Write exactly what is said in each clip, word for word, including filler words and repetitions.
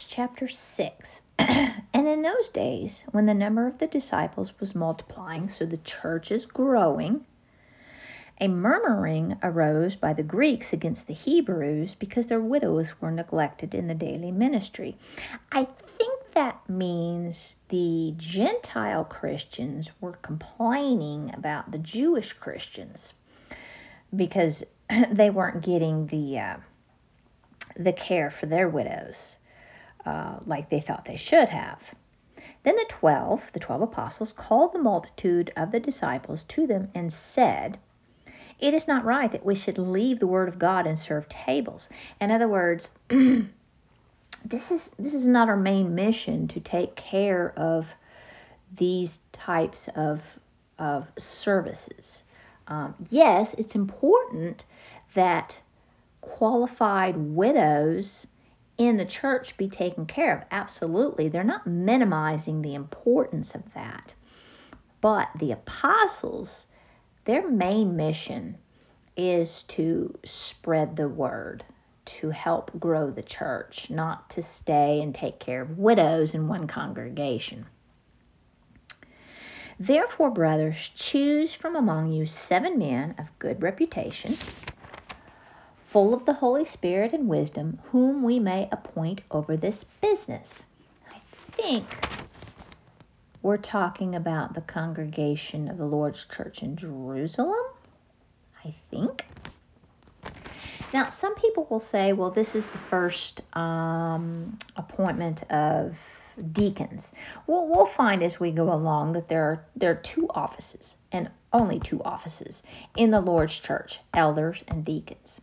Acts chapter six. And in those days, when the number of the disciples was multiplying, so the church is growing, a murmuring arose by the Greeks against the Hebrews because their widows were neglected in the daily ministry. I think that means the Gentile Christians were complaining about the Jewish Christians because they weren't getting the uh, the care for their widows uh, like they thought they should have. Then the twelve, the twelve apostles, called the multitude of the disciples to them and said, "It is not right that we should leave the word of God and serve tables." In other words, this is this is not our main mission to take care of these types of of services. Um, yes, it's important that qualified widows in the church be taken care of. Absolutely. They're not minimizing the importance of that. But the apostles, their main mission is to spread the word, to help grow the church, not to stay and take care of widows in one congregation. "Therefore, brothers, choose from among you seven men of good reputation, full of the Holy Spirit and wisdom, whom we may appoint over this business." I think we're talking about the congregation of the Lord's Church in Jerusalem. I think. Now, some people will say, well, this is the first um, appointment of deacons. Well, we'll find as we go along that there are, there are two offices, and only two offices, in the Lord's church, elders and deacons.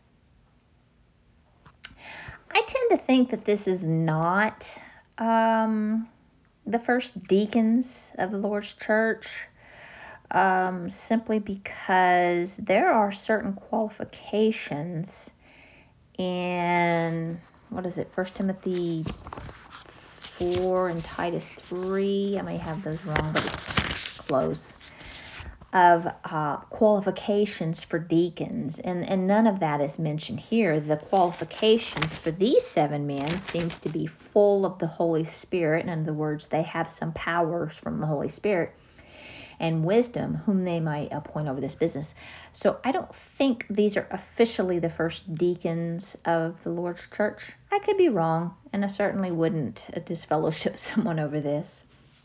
I tend to think that this is not um, the first deacons of the Lord's church. Um, simply because there are certain qualifications in, what is it, First Timothy four and Titus three, I may have those wrong, but it's close, of uh, qualifications for deacons, and, and none of that is mentioned here. The qualifications for these seven men seems to be full of the Holy Spirit. In other words, they have some powers from the Holy Spirit, and wisdom, whom they might appoint over this business. So I don't think these are officially the first deacons of the Lord's church. I could be wrong, and I certainly wouldn't disfellowship someone over this.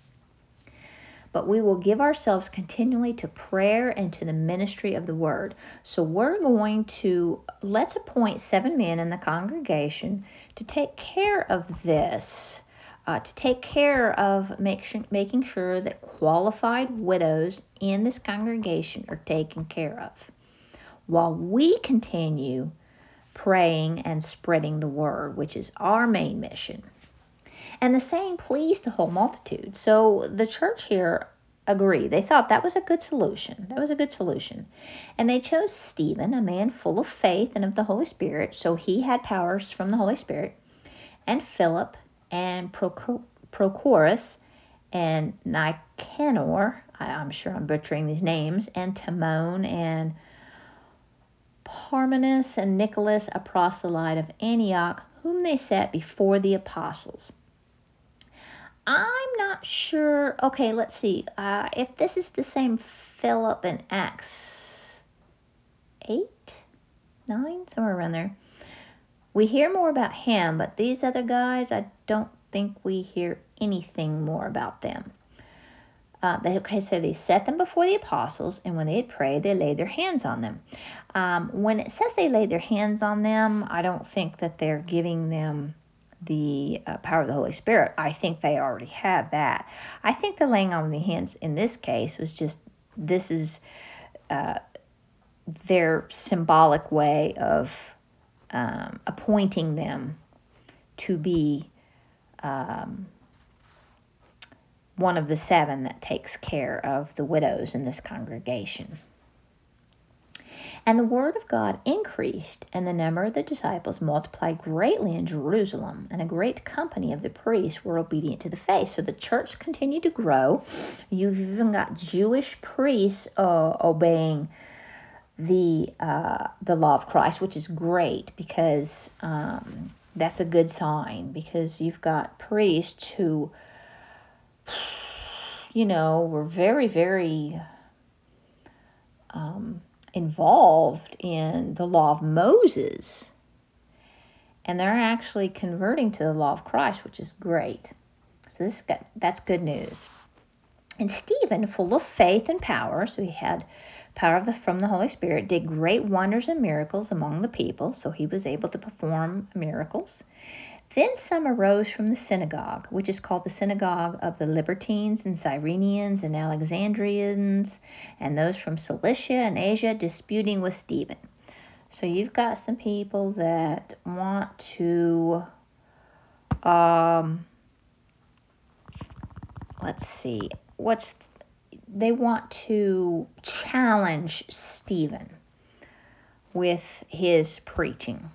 But we will give ourselves continually to prayer and to the ministry of the word. So we're going to, let's appoint seven men in the congregation to take care of this. Uh, to take care of make, making sure that qualified widows in this congregation are taken care of, while we continue praying and spreading the word, which is our main mission. And the saying pleased the whole multitude. So the church here agreed. They thought that was a good solution. That was a good solution. And they chose Stephen, a man full of faith and of the Holy Spirit, so he had powers from the Holy Spirit, and Philip, and Prochorus, and Nicanor, I'm sure I'm butchering these names, and Timon, and Parmenas, and Nicholas, a proselyte of Antioch, whom they set before the apostles. I'm not sure. Okay, let's see. Uh, if this is the same Philip in Acts eight, nine, somewhere around there. We hear more about him, but these other guys, I don't think we hear anything more about them. Uh, they, okay, so they set them before the apostles, and when they had prayed, they laid their hands on them. Um, when it says they laid their hands on them, I don't think that they're giving them the uh, power of the Holy Spirit. I think they already had that. I think the laying on the hands in this case was just, this is uh, their symbolic way of Um, appointing them to be um, one of the seven that takes care of the widows in this congregation. And the word of God increased, and the number of the disciples multiplied greatly in Jerusalem, and a great company of the priests were obedient to the faith. So the church continued to grow. You've even got Jewish priests uh, obeying the uh, the law of Christ, which is great because um, that's a good sign, because you've got priests who, you know, were very, very um, involved in the law of Moses. And they're actually converting to the law of Christ, which is great. So this got, that's good news. And Stephen, full of faith and power, so he had power of the, from the Holy Spirit, did great wonders and miracles among the people, so he was able to perform miracles. Then some arose from the synagogue, which is called the synagogue of the Libertines and Cyrenians and Alexandrians, and those from Cilicia and Asia, disputing with Stephen. So you've got some people that want to, um, let's see, what's, they want to challenge Stephen with his preaching.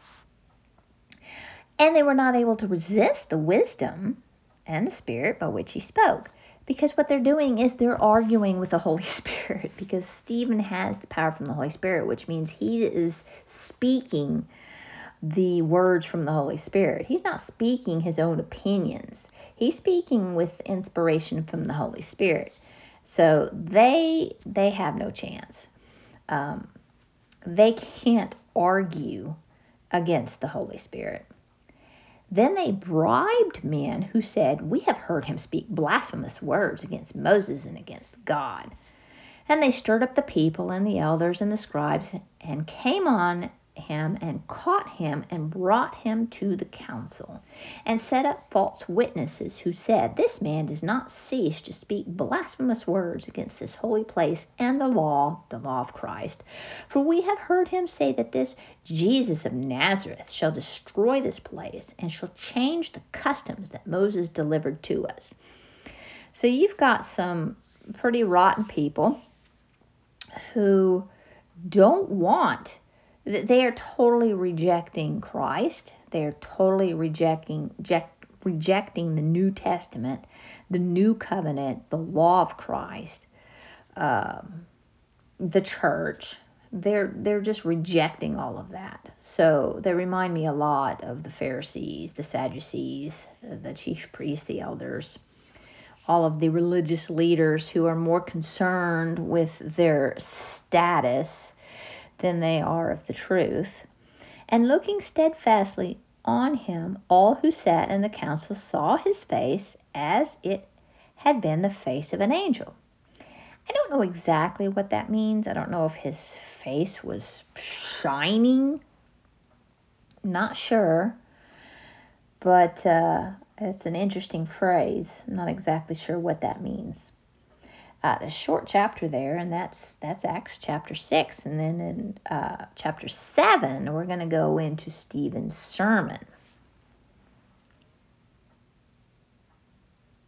And they were not able to resist the wisdom and the Spirit by which he spoke. Because what they're doing is they're arguing with the Holy Spirit, because Stephen has the power from the Holy Spirit, which means he is speaking the words from the Holy Spirit. He's not speaking his own opinions. He's speaking with inspiration from the Holy Spirit. So they they have no chance. Um, they can't argue against the Holy Spirit. Then they bribed men who said, "We have heard him speak blasphemous words against Moses and against God." And they stirred up the people and the elders and the scribes and came on him and caught him and brought him to the council and set up false witnesses who said, "This man does not cease to speak blasphemous words against this holy place and the law, the law of Christ. For we have heard him say that this Jesus of Nazareth shall destroy this place and shall change the customs that Moses delivered to us." So you've got some pretty rotten people who don't want, they are totally rejecting Christ. They are totally rejecting reject, rejecting the New Testament, the New Covenant, the law of Christ, um, the church. They're they're just rejecting all of that. So they remind me a lot of the Pharisees, the Sadducees, the chief priests, the elders, all of the religious leaders who are more concerned with their status than they are of the truth. And looking steadfastly on him, all who sat in the council saw his face as it had been the face of an angel. I don't know exactly what that means. I don't know if his face was shining. Not sure. But uh, it's an interesting phrase. I'm not exactly sure what that means. Uh, a short chapter there, and that's that's Acts chapter six. And then in uh, chapter seven, we're going to go into Stephen's sermon.